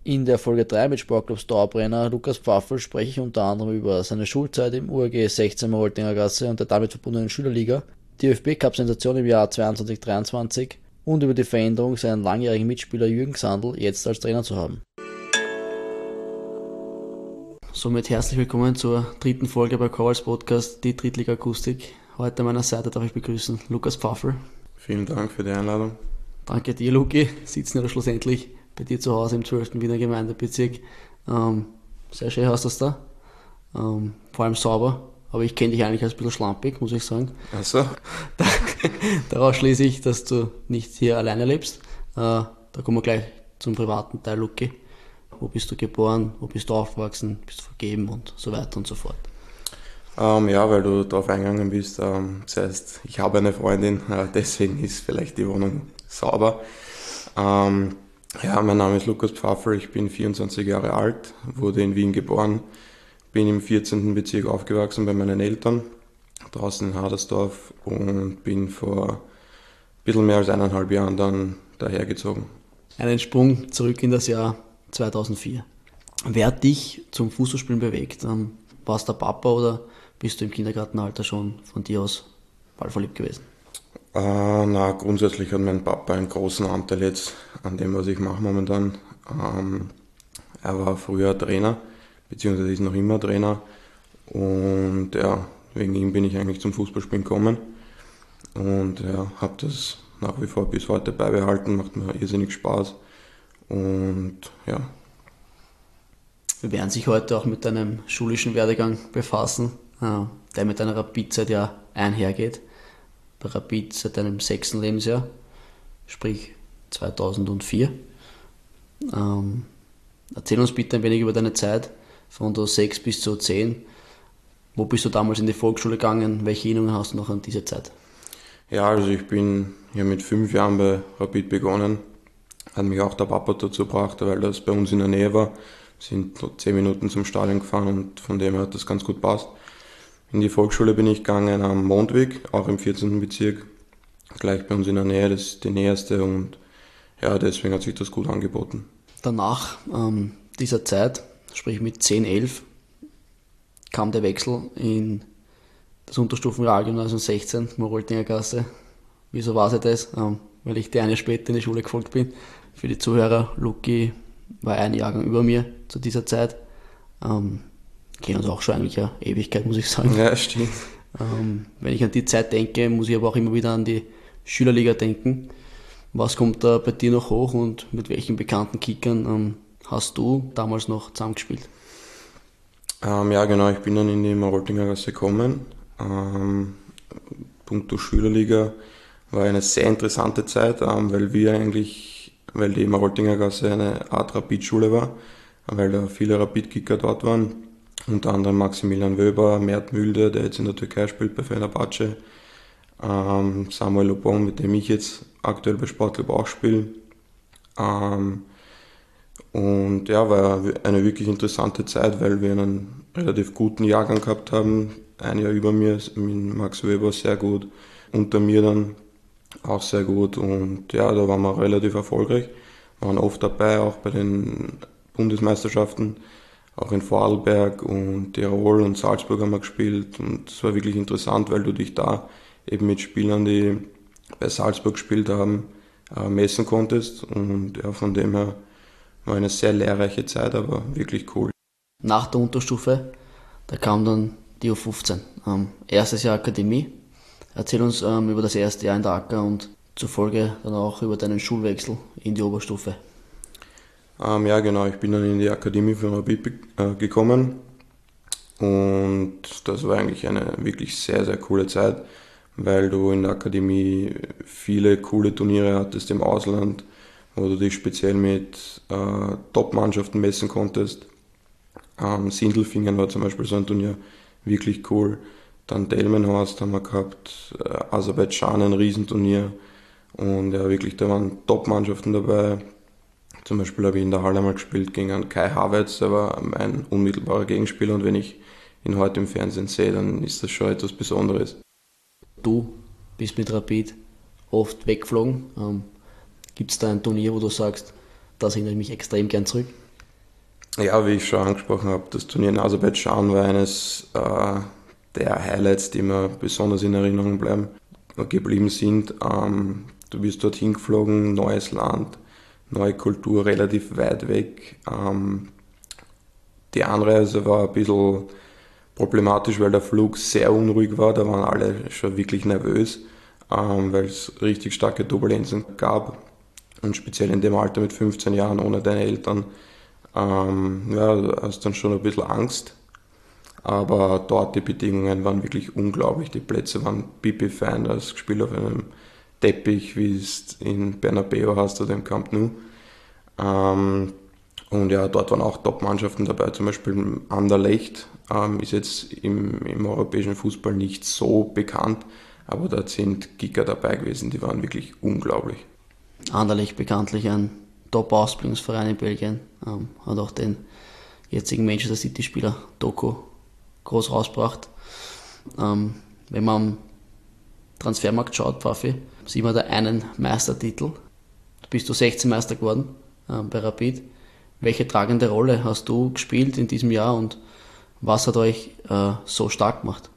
In der Folge 3 mit Sportclubs Dauerbrenner Lukas Pfaffel spreche ich unter anderem über seine Schulzeit im URG 16 Maroltinger Gasse und der damit verbundenen Schülerliga, die ÖFB-Cup-Sensation im Jahr 22-23 und über die Veränderung, seinen langjährigen Mitspieler Jürgen Xandl jetzt als Trainer zu haben. Somit herzlich willkommen zur dritten Folge bei Chorals Podcast, die Drittliga Akustik. Heute an meiner Seite darf ich begrüßen Lukas Pfaffel. Vielen Dank für die Einladung. Danke dir, Luki. Sitzen ja schlussendlich bei dir zu Hause im 12. Wiener Gemeindebezirk. Sehr schön hast du das da. Vor allem sauber. Aber ich kenne dich eigentlich als ein bisschen schlampig, muss ich sagen. Ach so. Daraus schließe ich, dass du nicht hier alleine lebst. Da kommen wir gleich zum privaten Teil, Luki. Wo bist du geboren? Wo bist du aufgewachsen? Bist du vergeben? Und so weiter und so fort. Ja, weil du darauf eingegangen bist. Das heißt, ich habe eine Freundin, deswegen ist vielleicht die Wohnung sauber. Ja, mein Name ist Lukas Pfaffel, ich bin 24 Jahre alt, wurde in Wien geboren, bin im 14. Bezirk aufgewachsen bei meinen Eltern, draußen in Hadersdorf, und bin vor ein bisschen mehr als 1,5 Jahren dann dahergezogen. Einen Sprung zurück in das Jahr 2004. Wer hat dich zum Fußballspielen bewegt? War es der Papa oder bist du im Kindergartenalter schon von dir aus ballverliebt gewesen? Grundsätzlich hat mein Papa einen großen Anteil jetzt an dem, was ich mache momentan. Er war früher Trainer, beziehungsweise ist noch immer Trainer, und ja, wegen ihm bin ich eigentlich zum Fußballspielen gekommen und ja, habe das nach wie vor bis heute beibehalten, macht mir irrsinnig Spaß und ja. Wir werden sich heute auch mit deinem schulischen Werdegang befassen, der mit deiner Rapid-Zeit ja einhergeht. Bei Rapid seit deinem 6. Lebensjahr, sprich 2004. Erzähl uns bitte ein wenig über deine Zeit von der 6 bis zur 10. Wo bist du damals in die Volksschule gegangen? Welche Erinnerungen hast du noch an diese Zeit? Ja, also ich bin hier mit 5 Jahren bei Rapid begonnen. Hat mich auch der Papa dazu gebracht, weil das bei uns in der Nähe war. Wir sind 10 Minuten zum Stadion gefahren und von dem her hat das ganz gut passt. In die Volksschule bin ich gegangen am Mondweg, auch im 14. Bezirk, gleich bei uns in der Nähe, das ist die näherste, und ja, deswegen hat sich das gut angeboten. Danach dieser Zeit, sprich mit 10, 11, kam der Wechsel in das Unterstufenrealgymnasium 16, Maroltinger Gasse. Wieso war sie das? Weil ich dir eine später in die Schule gefolgt bin. Für die Zuhörer, Luki war ein Jahrgang über mir zu dieser Zeit. Kennen uns auch schon eigentlich eine Ewigkeit, muss ich sagen. Ja, stimmt. Wenn ich an die Zeit denke, muss ich aber auch immer wieder an die Schülerliga denken. Was kommt da bei dir noch hoch und mit welchen bekannten Kickern hast du damals noch zusammengespielt? Ja, genau, ich bin dann in die Maroltinger Gasse gekommen. Punkto Schülerliga war eine sehr interessante Zeit, weil die Maroltinger Gasse eine Art Rapid-Schule war, weil da viele Rapid-Kicker dort waren. Unter anderem Maximilian Wöber, Mert Mülde, der jetzt in der Türkei spielt bei Fenerbahce, Samuel Lobon, mit dem ich jetzt aktuell bei Sportclub auch spiele. Und ja, war eine wirklich interessante Zeit, weil wir einen relativ guten Jahrgang gehabt haben. Ein Jahr über mir, mit Max Wöber sehr gut, unter mir dann auch sehr gut, und ja, da waren wir relativ erfolgreich, waren oft dabei, auch bei den Bundesmeisterschaften. Auch in Vorarlberg und Tirol und Salzburg haben wir gespielt, und es war wirklich interessant, weil du dich da eben mit Spielern, die bei Salzburg gespielt haben, messen konntest, und ja, von dem her war eine sehr lehrreiche Zeit, aber wirklich cool. Nach der Unterstufe, da kam dann die U15, erstes Jahr Akademie. Erzähl uns über das erste Jahr in der AK und zufolge dann auch über deinen Schulwechsel in die Oberstufe. Ja, genau, ich bin dann in die Akademie für Rapid gekommen, und das war eigentlich eine wirklich sehr, sehr coole Zeit, weil du in der Akademie viele coole Turniere hattest im Ausland, wo du dich speziell mit Top-Mannschaften messen konntest. Sindelfingen war zum Beispiel so ein Turnier, wirklich cool. Dann Delmenhorst haben wir gehabt, Aserbaidschan ein Riesenturnier, und ja, wirklich, da waren Top-Mannschaften dabei. Zum Beispiel habe ich in der Halle mal gespielt gegen einen Kai Havertz, der war mein unmittelbarer Gegenspieler, und wenn ich ihn heute im Fernsehen sehe, dann ist das schon etwas Besonderes. Du bist mit Rapid oft weggeflogen. Gibt es da ein Turnier, wo du sagst, das erinnere ich mich extrem gern zurück? Ja, wie ich schon angesprochen habe, das Turnier in Aserbaidschan war eines der Highlights, die mir besonders in Erinnerung geblieben sind. Du bist dorthin geflogen, neues Land, neue Kultur, relativ weit weg. Die Anreise war ein bisschen problematisch, weil der Flug sehr unruhig war. Da waren alle schon wirklich nervös, weil es richtig starke Turbulenzen gab. Und speziell in dem Alter mit 15 Jahren ohne deine Eltern, ja, du hast dann schon ein bisschen Angst. Aber dort die Bedingungen waren wirklich unglaublich. Die Plätze waren pipi-fein, das gespielt auf einem Teppich, wie es in Bernabeu hast oder im Camp Nou. Und ja, dort waren auch Top-Mannschaften dabei, zum Beispiel Anderlecht, ist jetzt im europäischen Fußball nicht so bekannt, aber dort sind Kicker dabei gewesen, die waren wirklich unglaublich. Anderlecht bekanntlich ein Top-Ausbildungsverein in Belgien, hat auch den jetzigen Manchester City-Spieler Doku groß rausgebracht. Wenn man am Transfermarkt schaut, Pfaffi, sieht man da einen Meistertitel. Du bist 16 Meister geworden bei Rapid. Welche tragende Rolle hast du gespielt in diesem Jahr und was hat euch so stark gemacht?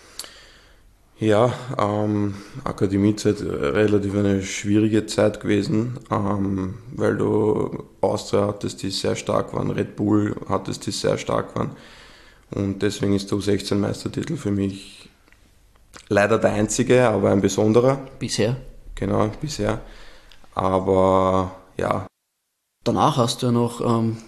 Ja, Akademiezeit relativ eine schwierige Zeit gewesen, weil du Austria hattest, die sehr stark waren, Red Bull hattest, die sehr stark waren. Und deswegen ist der U16-Meistertitel für mich leider der einzige, aber ein besonderer. Bisher? Genau, bisher. Aber ja. Danach hast du ja noch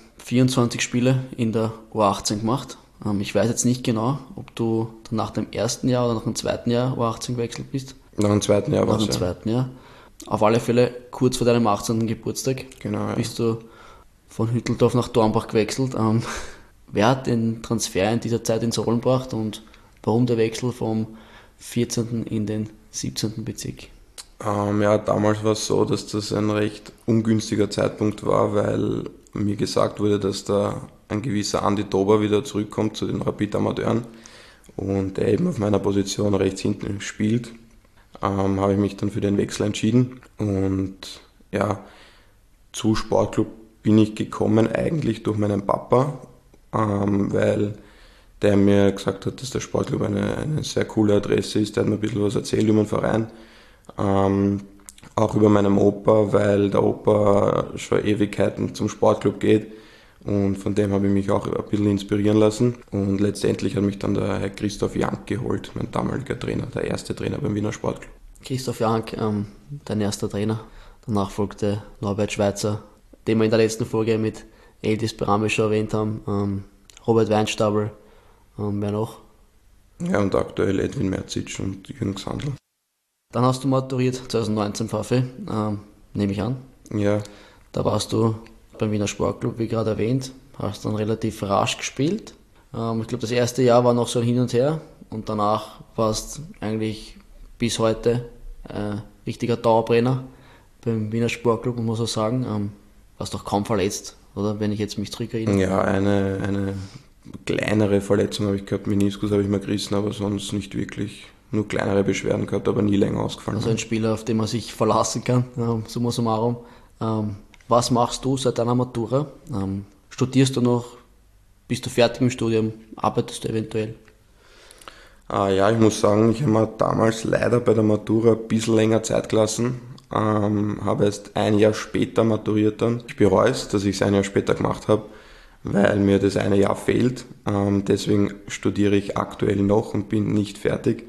24 Spiele in der U18 gemacht. Ich weiß jetzt nicht genau, ob du dann nach dem ersten Jahr oder nach dem zweiten Jahr U18 gewechselt bist. Nach dem zweiten Jahr war es. Nach dem zweiten Jahr. Auf alle Fälle kurz vor deinem 18. Geburtstag Genau, ja. bist du von Hütteldorf nach Dornbach gewechselt. Wer hat den Transfer in dieser Zeit ins Rollen gebracht und warum der Wechsel vom 14. in den 17. Bezirk? Ja, damals war es so, dass das ein recht ungünstiger Zeitpunkt war, weil mir gesagt wurde, dass da ein gewisser Andi Dober wieder zurückkommt zu den Rapid Amateuren und der eben auf meiner Position rechts hinten spielt, habe ich mich dann für den Wechsel entschieden und ja, zu Sportclub bin ich gekommen eigentlich durch meinen Papa, weil der mir gesagt hat, dass der Sportclub eine sehr coole Adresse ist. Der hat mir ein bisschen was erzählt über den Verein. Auch über meinen Opa, weil der Opa schon Ewigkeiten zum Sportclub geht und von dem habe ich mich auch ein bisschen inspirieren lassen und letztendlich hat mich dann der Herr Christoph Jank geholt, mein damaliger Trainer, der erste Trainer beim Wiener Sportclub. Christoph Jank, dein erster Trainer. Danach folgte Norbert Schweitzer, den wir in der letzten Folge mit Eldis Berame schon erwähnt haben, Robert Weinstabel, wer noch? Ja, und aktuell Edwin Merzic und Jürgen Xandl. Dann hast du maturiert, 2019 Pfaffi, nehme ich an. Ja. Da warst du beim Wiener Sportclub, wie gerade erwähnt, hast dann relativ rasch gespielt. Ich glaube, das erste Jahr war noch so ein Hin und Her und danach warst eigentlich bis heute richtiger Dauerbrenner beim Wiener Sportclub, muss man sagen. Warst doch kaum verletzt, oder? Wenn ich jetzt mich zurückerinnere. Ja, eine kleinere Verletzung habe ich gehabt, Meniskus habe ich mal gerissen, aber sonst nicht wirklich. Nur kleinere Beschwerden gehabt, aber nie länger ausgefallen. Also ein Spieler, auf den man sich verlassen kann, summa summarum. Was machst du seit deiner Matura? Studierst du noch? Bist du fertig im Studium? Arbeitest du eventuell? Ja, ich muss sagen, ich habe mir damals leider bei der Matura ein bisschen länger Zeit gelassen. Habe erst ein Jahr später maturiert dann. Ich bereue es, dass ich es ein Jahr später gemacht habe, weil mir das eine Jahr fehlt. Deswegen studiere ich aktuell noch und bin nicht fertig.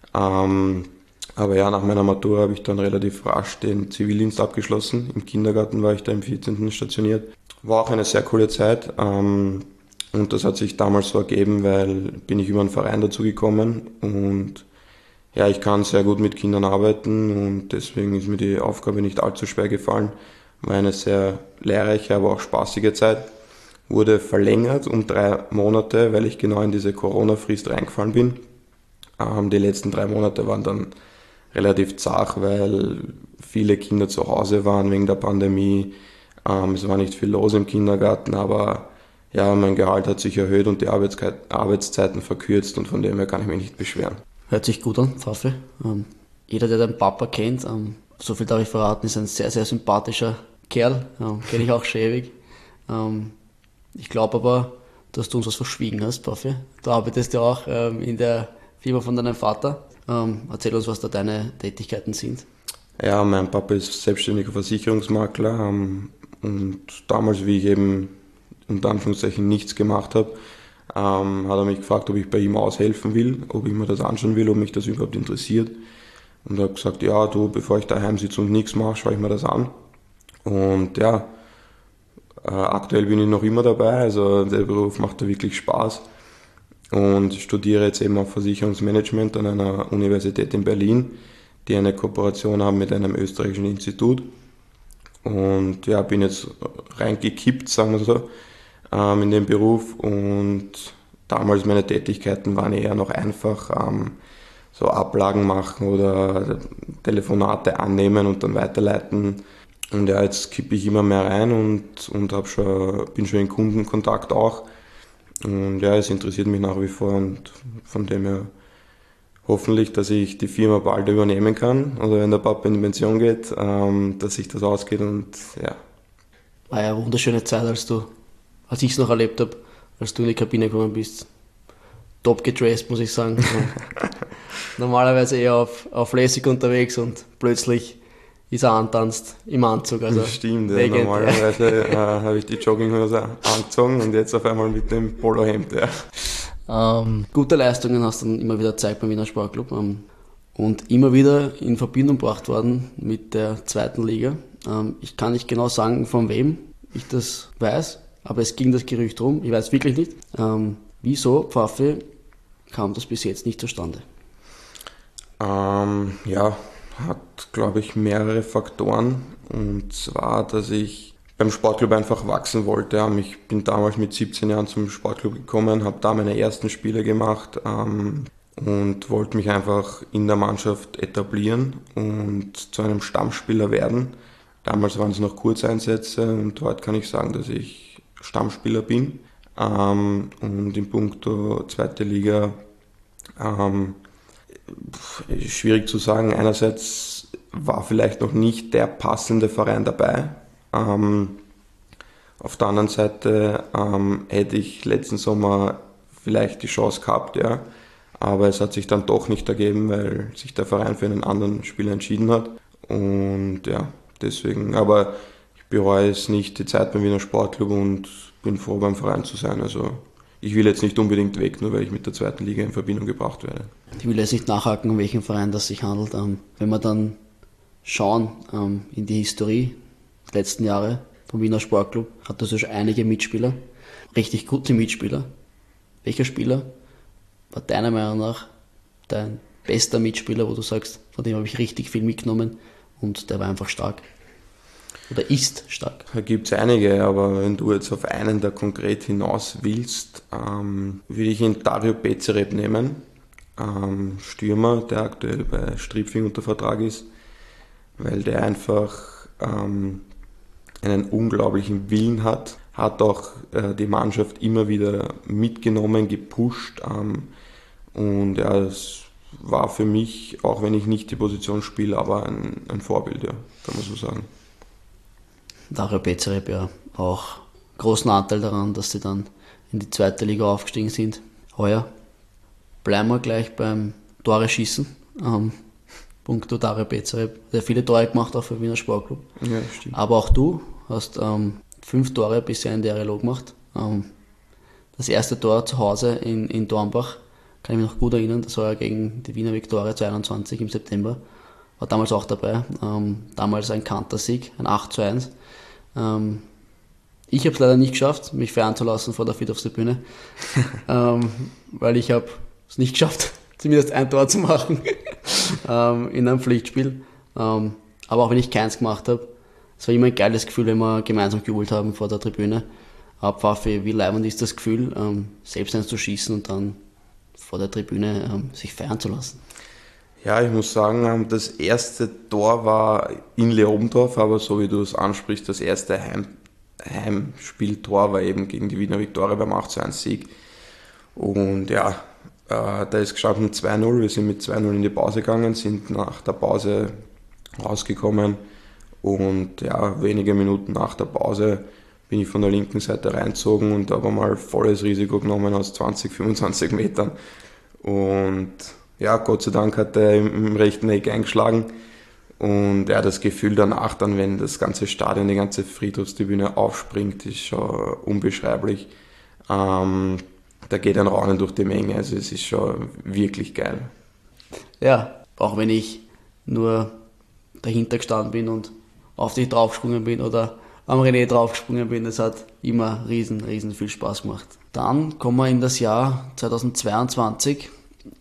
Aber ja, nach meiner Matura habe ich dann relativ rasch den Zivildienst abgeschlossen. Im Kindergarten war ich da im 14. stationiert. War auch eine sehr coole Zeit. Und das hat sich damals so ergeben, weil bin ich über einen Verein dazu gekommen und ja, ich kann sehr gut mit Kindern arbeiten und deswegen ist mir die Aufgabe nicht allzu schwer gefallen. War eine sehr lehrreiche, aber auch spaßige Zeit. Wurde verlängert um 3 Monate, weil ich genau in diese Corona-Frist reingefallen bin. Die letzten 3 Monate waren dann relativ zart, weil viele Kinder zu Hause waren wegen der Pandemie. Es war nicht viel los im Kindergarten, aber ja, mein Gehalt hat sich erhöht und die Arbeitszeiten verkürzt und von dem her kann ich mich nicht beschweren. Hört sich gut an, Pfaffi. Jeder, der deinen Papa kennt, so viel darf ich verraten, ist ein sehr, sehr sympathischer Kerl. Kenne ich auch schon ewig. Ich glaube aber, dass du uns was verschwiegen hast, Paffi. Du arbeitest ja auch in der Firma von deinem Vater. Erzähl uns, was da deine Tätigkeiten sind. Ja, mein Papa ist selbstständiger Versicherungsmakler und damals, wie ich eben unter Anführungszeichen nichts gemacht habe, hat er mich gefragt, ob ich bei ihm aushelfen will, ob ich mir das anschauen will, ob mich das überhaupt interessiert. Und er hat gesagt, ja, du, bevor ich daheim sitze und nichts mache, schaue ich mir das an. Und ja, aktuell bin ich noch immer dabei, also der Beruf macht da wirklich Spaß. Und ich studiere jetzt eben auch Versicherungsmanagement an einer Universität in Berlin, die eine Kooperation haben mit einem österreichischen Institut. Und ja, bin jetzt reingekippt, sagen wir so, in den Beruf. Und damals meine Tätigkeiten waren eher noch einfach, so Ablagen machen oder Telefonate annehmen und dann weiterleiten. Und ja, jetzt kippe ich immer mehr rein und bin schon in Kundenkontakt auch. Und ja, es interessiert mich nach wie vor und von dem her hoffentlich, dass ich die Firma bald übernehmen kann oder wenn der Papa in die Pension geht, dass sich das ausgeht und ja. War ja eine wunderschöne Zeit, als ich es noch erlebt habe, als du in die Kabine gekommen bist. Top gedressed, muss ich sagen. Normalerweise eher auf lässig unterwegs und plötzlich ist er antanzt im Anzug. Also stimmt, ja, normalerweise habe ich die Jogginghose angezogen und jetzt auf einmal mit dem Polohemd. Ja. Gute Leistungen hast du dann immer wieder gezeigt beim Wiener Sportclub und immer wieder in Verbindung gebracht worden mit der zweiten Liga. Ich kann nicht genau sagen, von wem ich das weiß, aber es ging das Gerücht rum, ich weiß wirklich nicht. Wieso, Pfaffi, kam das bis jetzt nicht zustande? Ja, hat, glaube ich, mehrere Faktoren. Und zwar, dass ich beim Sportclub einfach wachsen wollte. Ich bin damals mit 17 Jahren zum Sportclub gekommen, habe da meine ersten Spiele gemacht und wollte mich einfach in der Mannschaft etablieren und zu einem Stammspieler werden. Damals waren es noch Kurzeinsätze und heute kann ich sagen, dass ich Stammspieler bin. Und in puncto zweite Liga schwierig zu sagen. Einerseits war vielleicht noch nicht der passende Verein dabei. Auf der anderen Seite hätte ich letzten Sommer vielleicht die Chance gehabt, ja. Aber es hat sich dann doch nicht ergeben, weil sich der Verein für einen anderen Spieler entschieden hat. Und ja, deswegen, aber ich bereue es nicht, die Zeit beim Wiener Sportclub und bin froh, beim Verein zu sein. Also ich will jetzt nicht unbedingt weg, nur weil ich mit der zweiten Liga in Verbindung gebracht werde. Ich will jetzt nicht nachhaken, um welchen Verein das sich handelt. Wenn wir dann schauen in die Historie der letzten Jahre vom Wiener Sportclub, hat das ja schon einige Mitspieler, richtig gute Mitspieler. Welcher Spieler war deiner Meinung nach dein bester Mitspieler, wo du sagst, von dem habe ich richtig viel mitgenommen und der war einfach stark? Oder ist stark? Da gibt es einige, aber wenn du jetzt auf einen da konkret hinaus willst, würde ich ihn Dario Bezereb nehmen. Stürmer, der aktuell bei Stripfing unter Vertrag ist, weil der einfach einen unglaublichen Willen hat auch die Mannschaft immer wieder mitgenommen, gepusht und ja, das war für mich, auch wenn ich nicht die Position spiele, aber ein Vorbild, ja, kann man so sagen. Dario Bezereb ja auch großen Anteil daran, dass sie dann in die zweite Liga aufgestiegen sind. Heuer bleiben wir gleich beim Tore schießen. Punkto Dario Bezereb, der viele Tore gemacht auch für Wiener Sportclub. Ja, stimmt. Aber auch du hast 5 Tore bisher in der RLO gemacht. Das erste Tor zu Hause in Dornbach, kann ich mich noch gut erinnern, das war ja gegen die Wiener Viktoria 22 im September. War damals auch dabei. Damals ein Kantersieg, ein 8:1. Ich habe es leider nicht geschafft, mich fernzulassen vor der Friedhofstribüne, weil ich habe es nicht geschafft, zumindest ein Tor zu machen in einem Pflichtspiel. Aber auch wenn ich keins gemacht habe, es war immer ein geiles Gefühl, wenn wir gemeinsam gejubelt haben vor der Tribüne. Aber Pfaffi, wie leibend ist das Gefühl, selbst eins zu schießen und dann vor der Tribüne sich feiern zu lassen? Ja, ich muss sagen, das erste Tor war in Leobendorf, aber so wie du es ansprichst, das erste Heimspieltor war eben gegen die Wiener Viktoria beim 8:1-Sieg. Und ja, da ist gestanden 2:0, wir sind mit 2:0 in die Pause gegangen, sind nach der Pause rausgekommen und ja, wenige Minuten nach der Pause bin ich von der linken Seite reingezogen und habe mal volles Risiko genommen aus 20, 25 Metern. Und ja, Gott sei Dank hat er im rechten Eck eingeschlagen. Und ja, das Gefühl danach dann, wenn das ganze Stadion, die ganze Friedhofstribüne aufspringt, ist schon unbeschreiblich. Da geht ein Raunen durch die Menge, also es ist schon wirklich geil. Ja, auch wenn ich nur dahinter gestanden bin und auf dich draufgesprungen bin oder am René draufgesprungen bin, das hat immer riesen viel Spaß gemacht. Dann kommen wir in das Jahr 2022,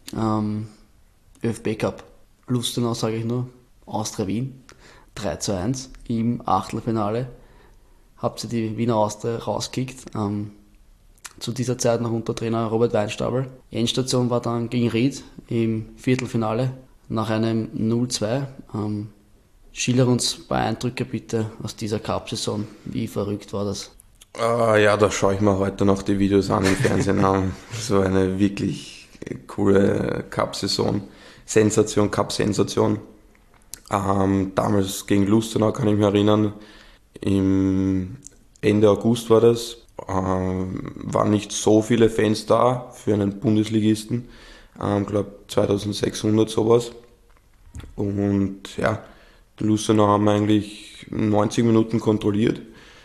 ÖFB Cup. Lustenau, sage ich nur, Austria Wien, 3:1 im Achtelfinale. Habt ihr die Wiener Austria rausgekickt. Zu dieser Zeit noch unter Trainer Robert Weinstabel. Endstation war dann gegen Ried im Viertelfinale nach einem 0:2. Schilder uns ein paar Eindrücke bitte aus dieser Cup-Saison. Wie verrückt war das? Ja, da schaue ich mir heute noch die Videos an im Fernsehen an. So eine wirklich coole Cup-Saison. Sensation, Cup-Sensation. Damals gegen Lustenau kann ich mich erinnern. Im Ende August war das. Waren nicht so viele Fans da für einen Bundesligisten. Ich glaube 2600 sowas. Und ja, die Lustenau haben eigentlich 90 Minuten kontrolliert.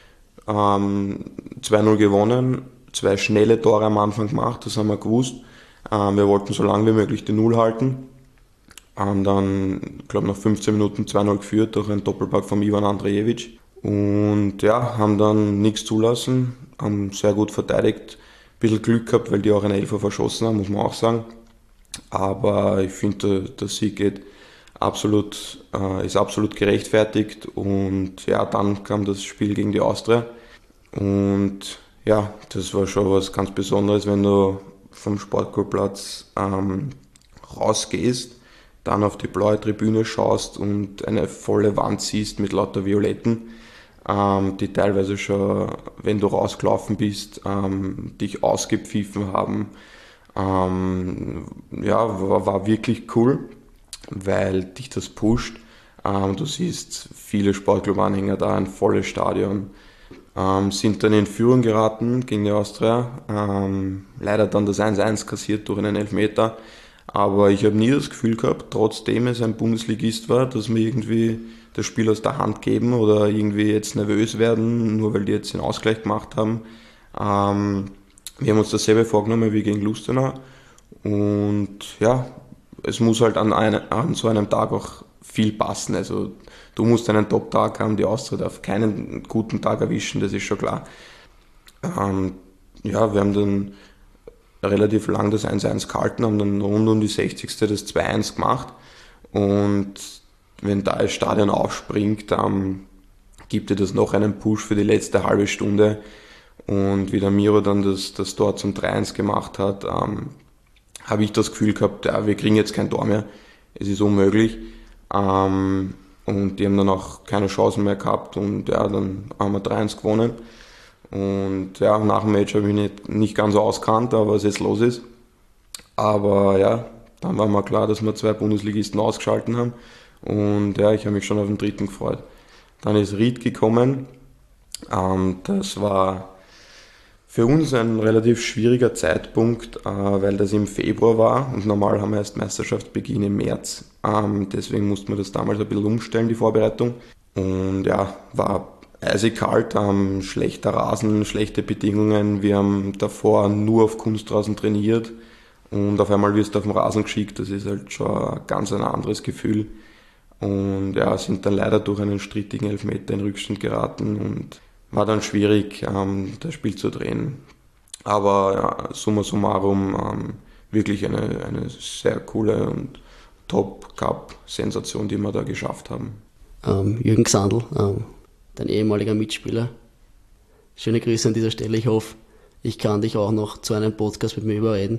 2:0 gewonnen, 2 schnelle Tore am Anfang gemacht, das haben wir gewusst. Wir wollten so lange wie möglich die Null halten. Haben dann, ich glaube nach 15 Minuten 2:0 geführt durch einen Doppelpack von Ivan Andrejevic. Und ja, haben dann nichts zulassen, haben sehr gut verteidigt. Ein bisschen Glück gehabt, weil die auch einen Elfer verschossen haben, muss man auch sagen. Aber ich finde, der Sieg ist absolut gerechtfertigt. Und ja, dann kam das Spiel gegen die Austria. Und ja, das war schon was ganz Besonderes, wenn du vom Sportkurplatz rausgehst, dann auf die blaue Tribüne schaust und eine volle Wand siehst mit lauter Violetten, die teilweise schon, wenn du rausgelaufen bist, dich ausgepfiffen haben. Ja, war wirklich cool, weil dich das pusht. Du siehst viele Sportclub-Anhänger da, ein volles Stadion. Sind dann in Führung geraten gegen die Austria. Leider dann das 1:1 kassiert durch einen Elfmeter. Aber ich habe nie das Gefühl gehabt, trotzdem es ein Bundesligist war, dass wir irgendwie das Spiel aus der Hand geben oder irgendwie jetzt nervös werden, nur weil die jetzt den Ausgleich gemacht haben. Wir haben uns dasselbe vorgenommen wie gegen Lustenau. Und ja, es muss halt an so einem Tag auch viel passen. Also du musst einen Top-Tag haben, die Austria darf keinen guten Tag erwischen, das ist schon klar. Ja, wir haben dann relativ lang das 1:1 gehalten, haben dann rund um die 60. das 2:1 gemacht. Und wenn da das Stadion aufspringt, gibt dir das noch einen Push für die letzte halbe Stunde. Und wie der Miro dann das Tor zum 3:1 gemacht hat, habe ich das Gefühl gehabt, ja, wir kriegen jetzt kein Tor mehr, es ist unmöglich. Und die haben dann auch keine Chancen mehr gehabt und ja, dann haben wir 3:1 gewonnen. Und ja, nach dem Match habe ich nicht ganz so auskannt, was jetzt los ist. Aber ja, dann war mir klar, dass wir 2 Bundesligisten ausgeschalten haben. Und ja, ich habe mich schon auf den dritten gefreut. Dann ist Ried gekommen. Das war für uns ein relativ schwieriger Zeitpunkt, weil das im Februar war und normal haben wir erst Meisterschaftsbeginn im März. Deswegen mussten wir das damals ein bisschen umstellen, die Vorbereitung. Und ja, war eisig kalt, schlechter Rasen, schlechte Bedingungen. Wir haben davor nur auf Kunstrasen trainiert und auf einmal wirst du auf den Rasen geschickt. Das ist halt schon ein anderes Gefühl. Und ja, sind dann leider durch einen strittigen Elfmeter in Rückstand geraten und war dann schwierig, das Spiel zu drehen. Aber ja, summa summarum wirklich eine sehr coole und Top-Cup-Sensation, die wir da geschafft haben. Jürgen Gsandl, dein ehemaliger Mitspieler. Schöne Grüße an dieser Stelle. Ich hoffe, ich kann dich auch noch zu einem Podcast mit mir überreden.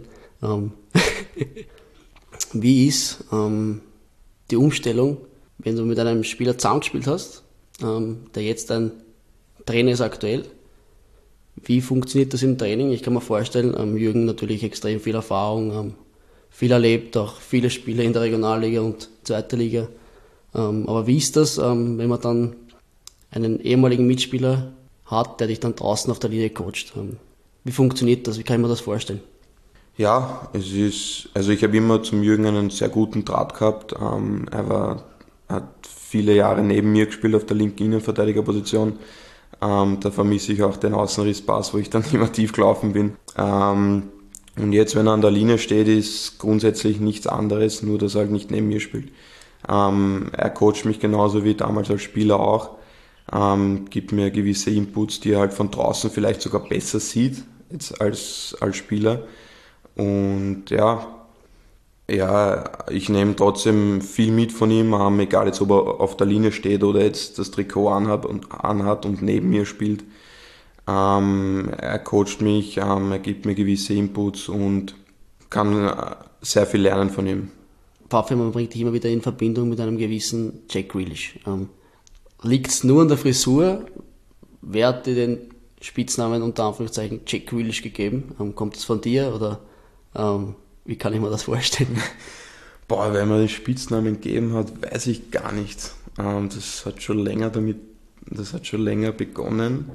Wie ist die Umstellung, wenn du mit einem Spieler zusammengespielt hast, der jetzt ein Trainer ist aktuell? Wie funktioniert das im Training? Ich kann mir vorstellen, Jürgen natürlich extrem viel Erfahrung, viel erlebt, auch viele Spiele in der Regionalliga und zweite Liga. Aber wie ist das, wenn man dann einen ehemaligen Mitspieler hat, der dich dann draußen auf der Linie coacht. Wie funktioniert das? Wie kann ich mir das vorstellen? Ja, ich habe immer zum Jürgen einen sehr guten Draht gehabt. Hat viele Jahre neben mir gespielt auf der linken Innenverteidigerposition. Da vermisse ich auch den Außenrisspass, wo ich dann immer tief gelaufen bin. Und jetzt, wenn er an der Linie steht, ist grundsätzlich nichts anderes, nur dass er halt nicht neben mir spielt. Er coacht mich genauso wie damals als Spieler auch, gibt mir gewisse Inputs, die er halt von draußen vielleicht sogar besser sieht jetzt als Spieler. Und ja, ich nehme trotzdem viel mit von ihm, egal jetzt ob er auf der Linie steht oder jetzt das Trikot anhat und neben mir spielt. Er coacht mich, er gibt mir gewisse Inputs und kann sehr viel lernen von ihm. Pfaffe, man bringt dich immer wieder in Verbindung mit einem gewissen Jack Grealish. Liegt es nur an der Frisur? Wer hat dir den Spitznamen unter Anführungszeichen Jack Grealish gegeben? Kommt es von dir oder wie kann ich mir das vorstellen? Wer mir den Spitznamen gegeben hat, weiß ich gar nicht. Das hat schon länger begonnen.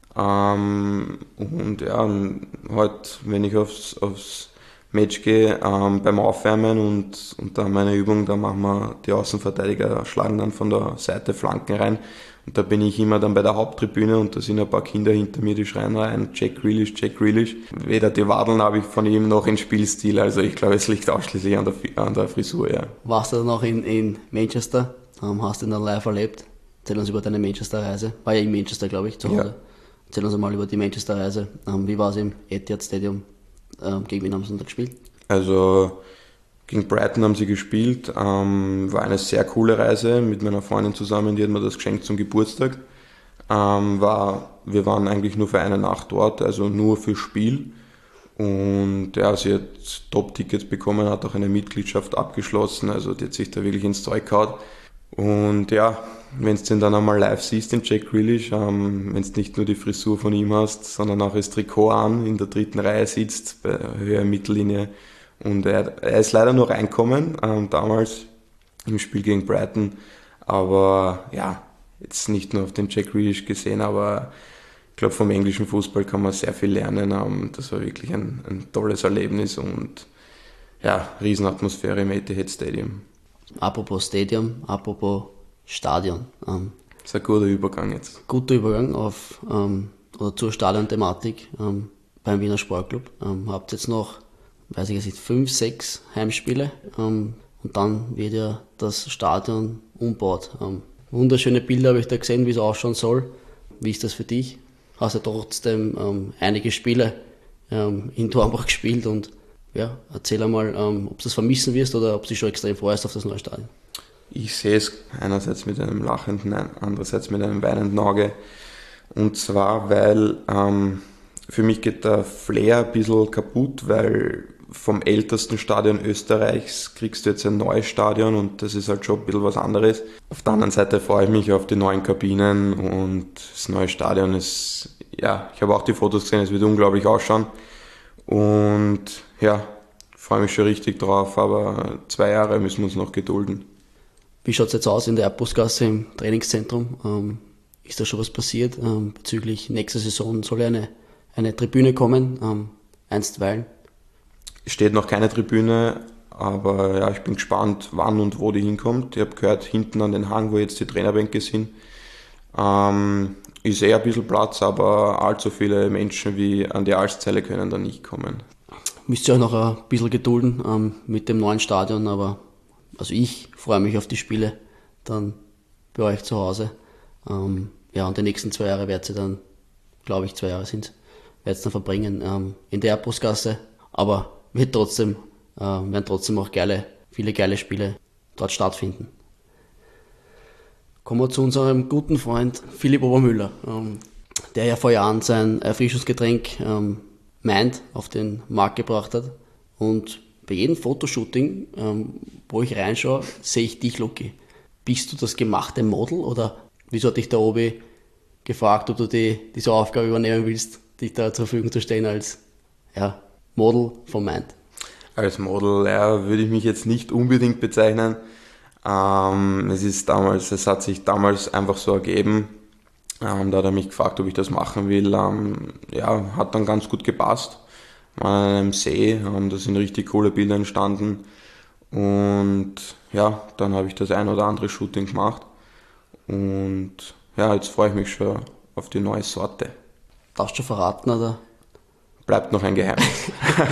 Und ja, heute, wenn ich aufs Match gehe, beim Aufwärmen und da meine Übung, da machen wir die Außenverteidiger, schlagen dann von der Seite Flanken rein. Und da bin ich immer dann bei der Haupttribüne und da sind ein paar Kinder hinter mir, die schreien rein, Jack Grealish, Jack Grealish. Weder die Wadeln habe ich von ihm noch in Spielstil, also ich glaube, es liegt ausschließlich an der Frisur, ja. Warst du dann auch in Manchester? Hast du ihn dann live erlebt? Erzähl uns über deine Manchester-Reise. War ja in Manchester, glaube ich, zu Hause. Ja. Erzähl uns einmal über die Manchester-Reise. Wie war es im Etihad Stadium? Gegen wen haben sie da gespielt? Also gegen Brighton haben sie gespielt. War eine sehr coole Reise mit meiner Freundin zusammen, die hat mir das geschenkt zum Geburtstag. Wir waren eigentlich nur für eine Nacht dort, also nur fürs Spiel. Und ja, sie hat Top-Tickets bekommen, hat auch eine Mitgliedschaft abgeschlossen, also die hat sich da wirklich ins Zeug gehauen. Und ja, wenn du den dann einmal live siehst, den Jack Grealish, wenn du nicht nur die Frisur von ihm hast, sondern auch das Trikot an, in der 3. Reihe sitzt, bei Höhe Mittellinie. Und er ist leider nur reinkommen, damals im Spiel gegen Brighton. Aber ja, jetzt nicht nur auf den Jack Grealish gesehen, aber ich glaube, vom englischen Fußball kann man sehr viel lernen. Das war wirklich ein tolles Erlebnis und ja, Riesenatmosphäre im Etihad Stadium. Apropos Stadium, apropos Stadion. Das ist ein guter Übergang jetzt. Guter Übergang oder zur Stadion-Thematik beim Wiener Sportclub. Habt jetzt noch, 5, 6 Heimspiele und dann wird ja das Stadion umgebaut. Wunderschöne Bilder habe ich da gesehen, wie es ausschauen soll. Wie ist das für dich? Hast du trotzdem einige Spiele in Dornbach gespielt und ja, erzähl einmal, ob du das vermissen wirst oder ob du dich schon extrem freust auf das neue Stadion. Ich sehe es einerseits mit einem lachenden, andererseits mit einem weinenden Auge. Und zwar, weil für mich geht der Flair ein bisschen kaputt, weil vom ältesten Stadion Österreichs kriegst du jetzt ein neues Stadion und das ist halt schon ein bisschen was anderes. Auf der anderen Seite freue ich mich auf die neuen Kabinen und das neue Stadion ist, ja, ich habe auch die Fotos gesehen, es wird unglaublich ausschauen. Und ja, freue mich schon richtig drauf, aber 2 Jahre müssen wir uns noch gedulden. Wie schaut es jetzt aus in der Erdbrustgasse im Trainingszentrum? Ist da schon was passiert bezüglich nächster Saison? Soll eine Tribüne kommen, einstweilen? Es steht noch keine Tribüne, aber ja, ich bin gespannt, wann und wo die hinkommt. Ich habe gehört, hinten an den Hang, wo jetzt die Trainerbänke sind, ist eher ein bisschen Platz, aber allzu viele Menschen wie an die Alszeile können da nicht kommen. Müsst ihr euch noch ein bisschen gedulden mit dem neuen Stadion, aber also ich freue mich auf die Spiele dann bei euch zu Hause. Ja, und die nächsten 2 Jahre werdet ihr dann, glaube ich 2 Jahre sind, werdet ihr dann verbringen in der Erdbrustgasse, aber werden trotzdem auch viele geile Spiele dort stattfinden. Kommen wir zu unserem guten Freund Philipp Obermüller, der ja vor Jahren sein Erfrischungsgetränk Mind auf den Markt gebracht hat. Und bei jedem Fotoshooting, wo ich reinschaue, sehe ich dich, Luki. Bist du das gemachte Model oder wieso hat dich der Obi gefragt, ob du diese Aufgabe übernehmen willst, dich da zur Verfügung zu stellen als Model von Mind? Als Model würde ich mich jetzt nicht unbedingt bezeichnen. Es hat sich damals einfach so ergeben. Da hat er mich gefragt, ob ich das machen will. Ja, hat dann ganz gut gepasst. War an einem See, da sind richtig coole Bilder entstanden. Und ja, dann habe ich das ein oder andere Shooting gemacht. Und ja, jetzt freue ich mich schon auf die neue Sorte. Darfst du verraten, oder? Bleibt noch ein Geheimnis.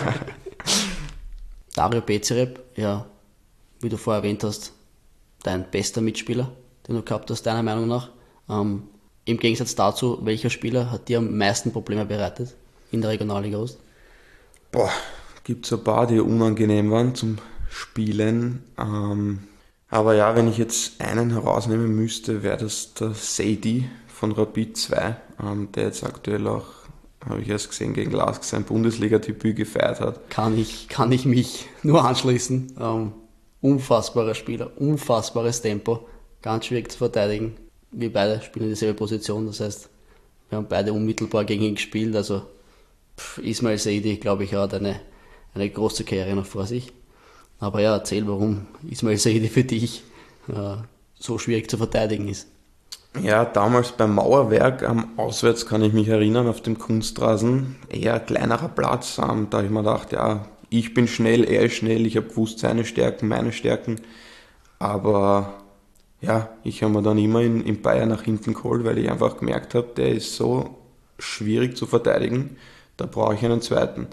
Dario Bezereb, ja, wie du vorher erwähnt hast, dein bester Mitspieler, den du gehabt hast, deiner Meinung nach. Im Gegensatz dazu, welcher Spieler hat dir am meisten Probleme bereitet in der Regionalliga Ost? Boah, gibt es ein paar, die unangenehm waren zum Spielen. Aber ja, wenn ich jetzt einen herausnehmen müsste, wäre das der Sadie von Rapid 2, der jetzt aktuell auch, habe ich erst gesehen, gegen Lask sein Bundesliga-Debüt gefeiert hat. Kann ich mich nur anschließen. Unfassbarer Spieler, unfassbares Tempo, ganz schwierig zu verteidigen. Wir beide spielen in dieselbe Position, das heißt, wir haben beide unmittelbar gegen ihn gespielt. Also Ismail Saidi, glaube ich, hat eine große Karriere noch vor sich. Aber ja, erzähl, warum Ismail Saidi für dich so schwierig zu verteidigen ist. Ja, damals beim Mauerwerk am Auswärts kann ich mich erinnern, auf dem Kunstrasen, eher kleinerer Platz, da habe ich mir gedacht, ja, ich bin schnell, er ist schnell, ich habe gewusst seine Stärken, meine Stärken, aber ja, ich habe mir dann immer in Bayern nach hinten geholt, weil ich einfach gemerkt habe, der ist so schwierig zu verteidigen, da brauche ich einen zweiten.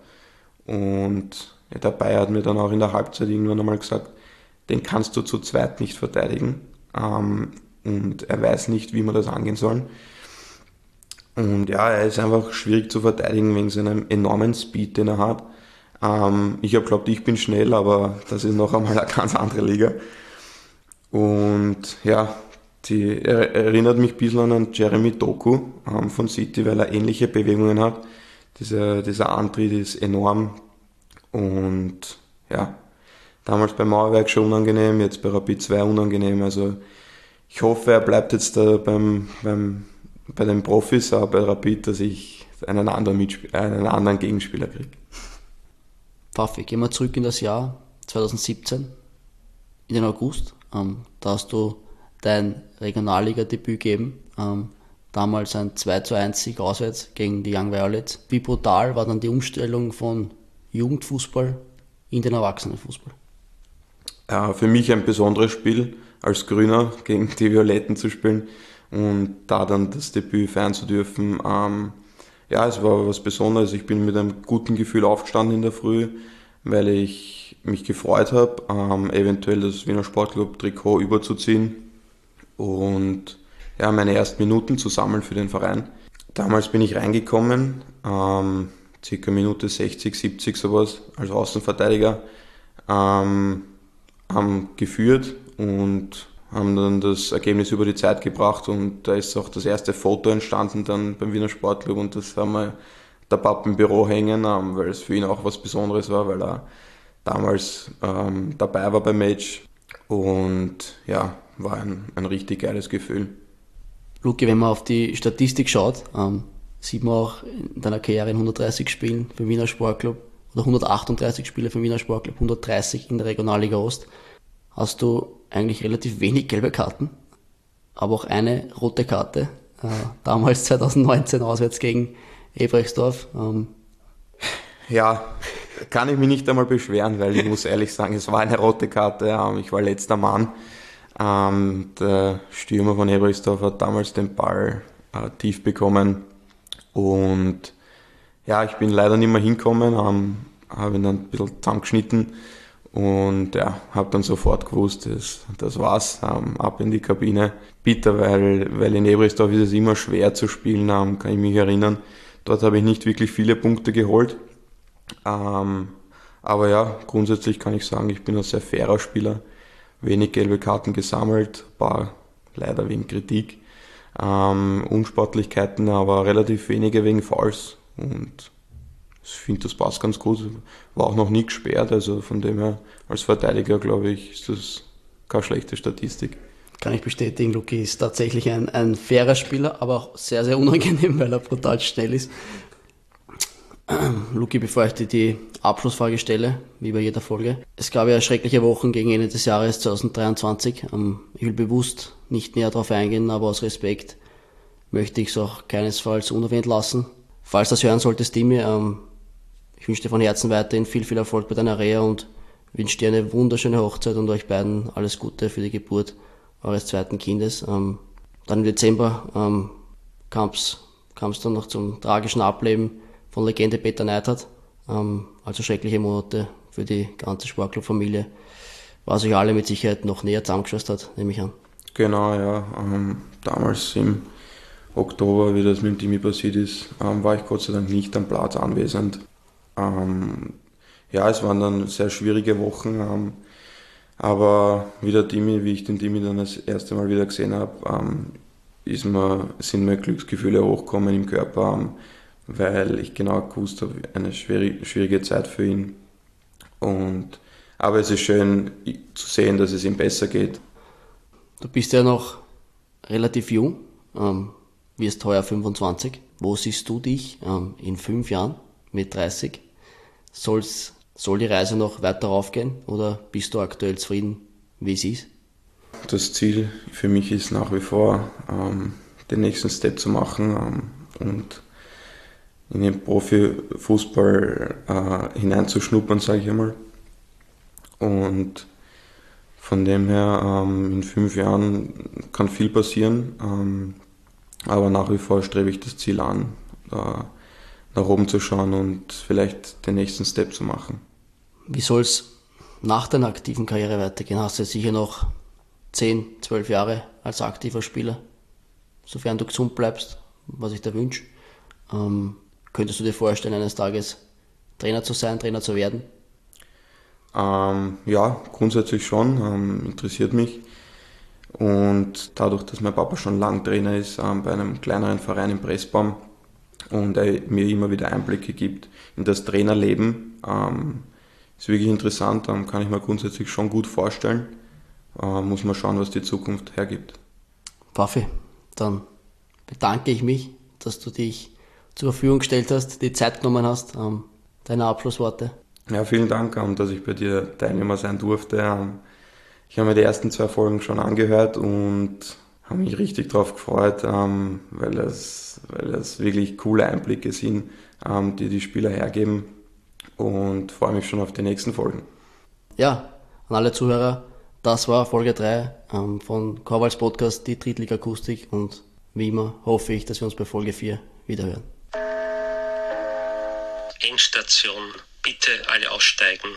Und ja, der Bayer hat mir dann auch in der Halbzeit irgendwann einmal gesagt, den kannst du zu zweit nicht verteidigen. Und er weiß nicht, wie man das angehen soll. Und ja, er ist einfach schwierig zu verteidigen wegen seinem enormen Speed, den er hat. Ich habe geglaubt, ich bin schnell, aber das ist noch einmal eine ganz andere Liga. Und ja, die erinnert mich ein bisschen an einen Jeremy Doku von City, weil er ähnliche Bewegungen hat. Dieser Antritt ist enorm. Und ja, damals beim Mauerwerk schon unangenehm, jetzt bei Rapid 2 unangenehm. Also ich hoffe, er bleibt jetzt da bei den Profis, aber bei Rapid, dass ich einen anderen Gegenspieler kriege. Pfaffi, gehen wir zurück in das Jahr 2017, in den August. Da hast du dein Regionalliga-Debüt gegeben. Damals ein 2:1 Sieg auswärts gegen die Young Violets. Wie brutal war dann die Umstellung von Jugendfußball in den Erwachsenenfußball? Für mich ein besonderes Spiel, als Grüner gegen die Violetten zu spielen und da dann das Debüt feiern zu dürfen. Ja, es war was Besonderes. Ich bin mit einem guten Gefühl aufgestanden in der Früh, weil ich mich gefreut habe, eventuell das Wiener Sportclub Trikot überzuziehen und ja, meine ersten Minuten zu sammeln für den Verein. Damals bin ich reingekommen, circa Minute 60, 70 sowas, als Außenverteidiger, haben geführt und haben dann das Ergebnis über die Zeit gebracht und da ist auch das erste Foto entstanden dann beim Wiener Sportclub und das haben wir der Papa im Büro hängen, weil es für ihn auch was Besonderes war, weil er damals dabei war beim Match und ja, war ein richtig geiles Gefühl. Luki, wenn man auf die Statistik schaut, sieht man auch in deiner Karriere in 130 Spielen für Wiener Sportclub oder 138 Spiele für Wiener Sportclub, 130 in der Regionalliga Ost, hast du eigentlich relativ wenig gelbe Karten, aber auch eine rote Karte, damals 2019 auswärts gegen Ebrechtsdorf. Ja, kann ich mich nicht einmal beschweren, weil ich muss ehrlich sagen, es war eine rote Karte, ich war letzter Mann. Der Stürmer von Ebrechtsdorf hat damals den Ball tief bekommen und ja, ich bin leider nicht mehr hingekommen, habe ihn dann ein bisschen zusammengeschnitten und ja, habe dann sofort gewusst, das war's, ab in die Kabine. Bitter, weil in Ebrechtsdorf ist es immer schwer zu spielen, kann ich mich erinnern. Dort habe ich nicht wirklich viele Punkte geholt, aber ja, grundsätzlich kann ich sagen, ich bin ein sehr fairer Spieler. Wenig gelbe Karten gesammelt, ein paar leider wegen Kritik, Unsportlichkeiten, aber relativ wenige wegen Fouls und ich finde, das passt ganz gut. War auch noch nie gesperrt, also von dem her als Verteidiger, glaube ich, ist das keine schlechte Statistik. Kann ich bestätigen, Luki ist tatsächlich ein fairer Spieler, aber auch sehr, sehr unangenehm, weil er brutal schnell ist. Luki, bevor ich dir die Abschlussfrage stelle, wie bei jeder Folge. Es gab ja schreckliche Wochen gegen Ende des Jahres 2023. Ich will bewusst nicht näher darauf eingehen, aber aus Respekt möchte ich es auch keinesfalls unerwähnt lassen. Falls das hören solltest, Timmy, ich wünsche dir von Herzen weiterhin viel, viel Erfolg bei deiner Reha und wünsche dir eine wunderschöne Hochzeit und euch beiden alles Gute für die Geburt eures zweiten Kindes. Dann im Dezember kam es dann noch zum tragischen Ableben von Legende Peter Neidhardt. Also schreckliche Monate für die ganze Sportclub-Familie, was euch alle mit Sicherheit noch näher zusammengeschweißt hat, nehme ich an. Genau, ja. Damals im Oktober, wie das mit dem Timmy passiert ist, war ich Gott sei Dank nicht am Platz anwesend. Ja, es waren dann sehr schwierige Wochen, aber wie ich den Timmy dann das erste Mal wieder gesehen habe, sind mir Glücksgefühle hochgekommen im Körper, weil ich genau gewusst habe, eine schwierige Zeit für ihn. Aber es ist schön zu sehen, dass es ihm besser geht. Du bist ja noch relativ jung, wirst heuer 25. Wo siehst du dich in 5 Jahren mit 30? Soll die Reise noch weiter raufgehen oder bist du aktuell zufrieden, wie es ist? Das Ziel für mich ist nach wie vor, den nächsten Step zu machen und in den Profifußball hineinzuschnuppern, sage ich einmal. Und von dem her, in 5 Jahren kann viel passieren, aber nach wie vor strebe ich das Ziel an, nach oben zu schauen und vielleicht den nächsten Step zu machen. Wie soll es nach deiner aktiven Karriere weitergehen? Hast du sicher noch 10, 12 Jahre als aktiver Spieler, sofern du gesund bleibst, was ich dir wünsche. Könntest du dir vorstellen, eines Tages Trainer zu sein, Trainer zu werden? Ja, grundsätzlich schon, interessiert mich. Und dadurch, dass mein Papa schon lang Trainer ist bei einem kleineren Verein in Pressbaum und er mir immer wieder Einblicke gibt in das Trainerleben, ist wirklich interessant, kann ich mir grundsätzlich schon gut vorstellen. Muss man schauen, was die Zukunft hergibt. Paffi, dann bedanke ich mich, dass du dich zur Verfügung gestellt hast, die Zeit genommen hast. Deine Abschlussworte. Ja, vielen Dank, dass ich bei dir Teilnehmer sein durfte. Ich habe mir die ersten 2 Folgen schon angehört und habe mich richtig drauf gefreut, weil das wirklich coole Einblicke sind, die die Spieler hergeben, und freue mich schon auf die nächsten Folgen. Ja, an alle Zuhörer, das war Folge 3 von Korwals Podcast, die Drittliga-Akustik, und wie immer hoffe ich, dass wir uns bei Folge 4 wiederhören. Endstation. Bitte alle aussteigen.